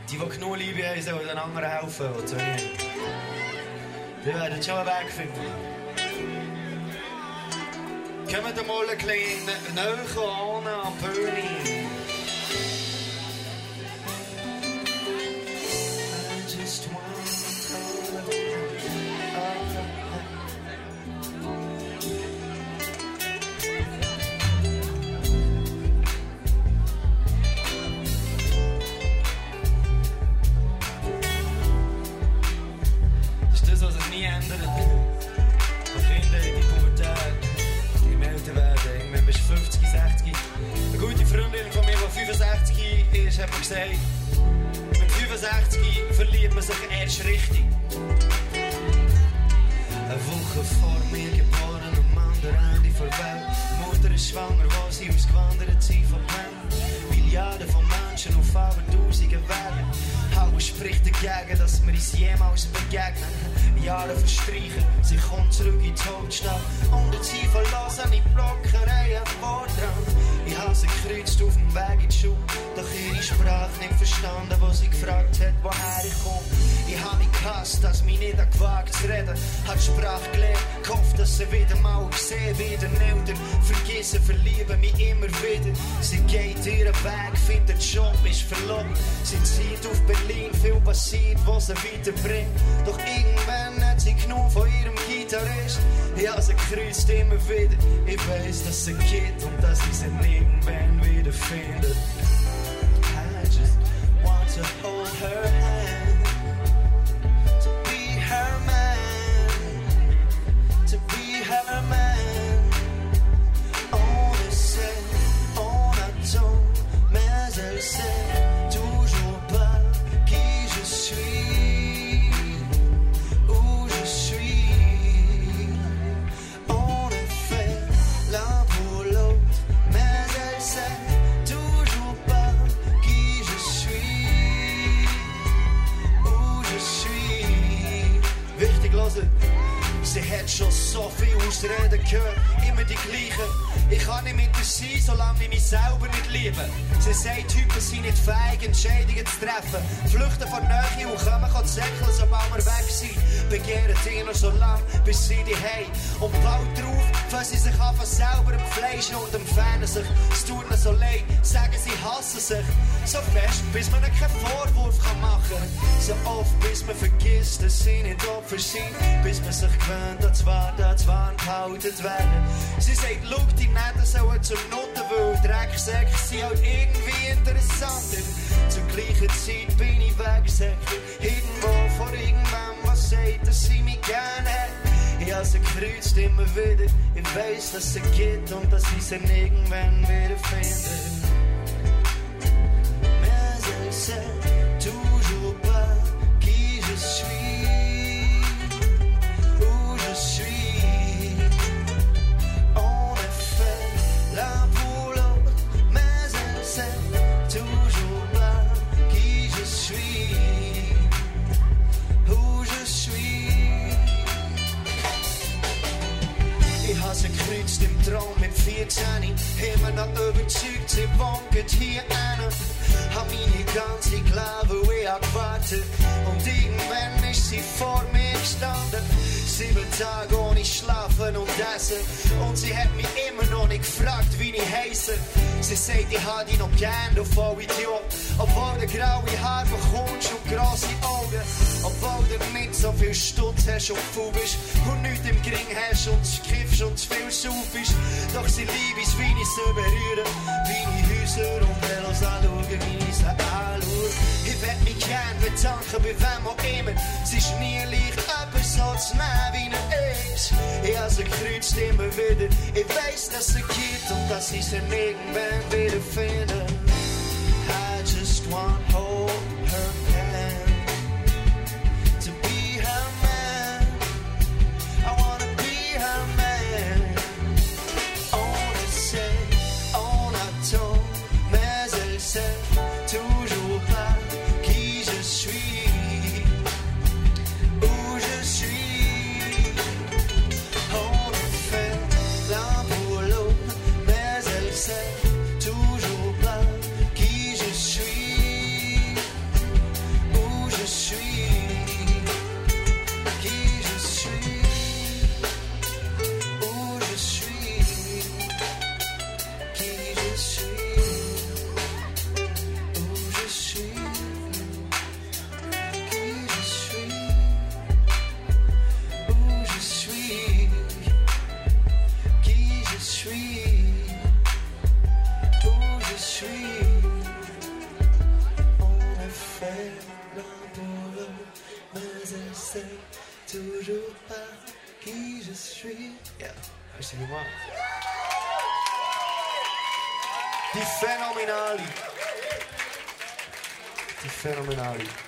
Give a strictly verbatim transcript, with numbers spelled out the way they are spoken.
Die, die genug Liebe haben, sollen den anderen helfen, die zu nie. Die werden schon einen Weg finden. Kommt mal ein bisschen näher an am Bühne. Hat man gesagt, mit fünfundsechzig verliebt man sich erst richtig. Eine Woche vor mir geboren, am anderen Ende der Welt. Mutter ist schwanger, wo sie ausgewandert sind von Mann. Milliarden von Menschen auf aber tausende Wege. Alles spricht dagegen, dass wir uns jemals begegnen. Jahre verstreichen, sie kommt zurück in die Hauptstadt. Und sie verlassen die Blockerei vor dran. Ich habe sie gekreuzt auf dem Weg in die Schule, doch ihre Sprache nicht verstanden, wo sie gefragt hat, woher ich komme. Ich habe mich gehasst, dass mich nicht gewagt zu reden. Hat die Sprache gelernt, gehofft, dass sie wieder mal gesehen wird. Eltern vergessen, verlieben mich immer wieder. Sie geht ihren Weg, findet den Job, ist verloren. Sie zieht auf Berlin, viel passiert, was sie weiterbringt. Doch irgendwann hat sie genug von ihrem Gitarrist. Ich habe sie gekreuzt immer wieder. Ich weiss, dass sie geht und dass ich sie irgendwann wieder finde. I just want to hold her hand, to be her man, to be her man. On le sait, on attend, mais elle sait toujours pas qui je suis, où je suis. On est fait l'un pour l'autre, mais elle sait toujours pas qui je suis, où je suis. Wichtig hören, sie hat schon so viel Ausreden gehört, immer die gleichen. Ich kann nicht mit ihr sein, solange ich mich selber nicht liebe. Sie sagt, Typen sind nicht fähig, Entscheidungen zu treffen. Flüchten von Nähe und kommen kann säckeln, sobald wir weg sind. Begehren die noch so lang, bis sie die haben. Und bald drauf fangen sie sich an, von selber am Fleisch und empfehlen sich. Es tut ihnen so leid, sagen sie hassen sich. So fest, bis man ihnen keinen Vorwurf kann machen kann. So oft, bis man vergisst, dass sie nicht Opfer sind. Bis man sich gewöhnt, an zwar, an zwar gehalten werden. Sie sagt, schau, die Nächte sollen zur Note, weil Drecksäcke sind halt irgendwie interessanter. Zur gleichen Zeit bin ich Wegsäcker. Irgendwo vor irgendwann, was sagt, dass sie mich gerne hat. Ich habe sie gekreuzt immer wieder. Ich weiss, dass sie geht und dass ich sie irgendwann wieder finde. Mais elle sait toujours pas qui je suis, où je suis. On est fait l'un pour l'autre, mais elle sait toujours pas qui je suis, où je suis. Ich habe sie gekreuzt im Traum mit vierzehn, immer noch überzeugt, sie wohnt hier hin. Hab meine ganze Glaube, ich hab gewartet und irgendwann ist sie vor mir gestanden. Sieben Tage ohne Schlafen und Essen und sie hat mich immer noch nicht gefragt, wie ich heisse. Sie sagt, ich hab dich noch gern, du Vollidiot, obwohl du graue Haare bekommst und grosse Augen, obwohl du nicht so viel Stutz hast und faul bist und nichts im Gring hast und kiffst und zu viel saufst. Doch sie liebt es, wie ich sie berühre, wie ich Häuser und Velos anschaue, wie ich sie anschaue. Ich werd mich gern bedanken, bei wem auch immer. Es ist nie leicht, etwas so zu nehmen, wie er ist. Ich habe sie gekreuzt immer wieder. Ich weiss, dass sie geht und dass ich sie irgendwann wieder finde. I just want to hold her hand, to be her man. I wanna be her man. On le sait, on attend, mais elle sait toujours pas qui je suis, où je suis. On est fait l'un pour l'autre, mais elle sait toujours pas qui je suis, vielmals. Die Phänomenali. Die Phänomenali.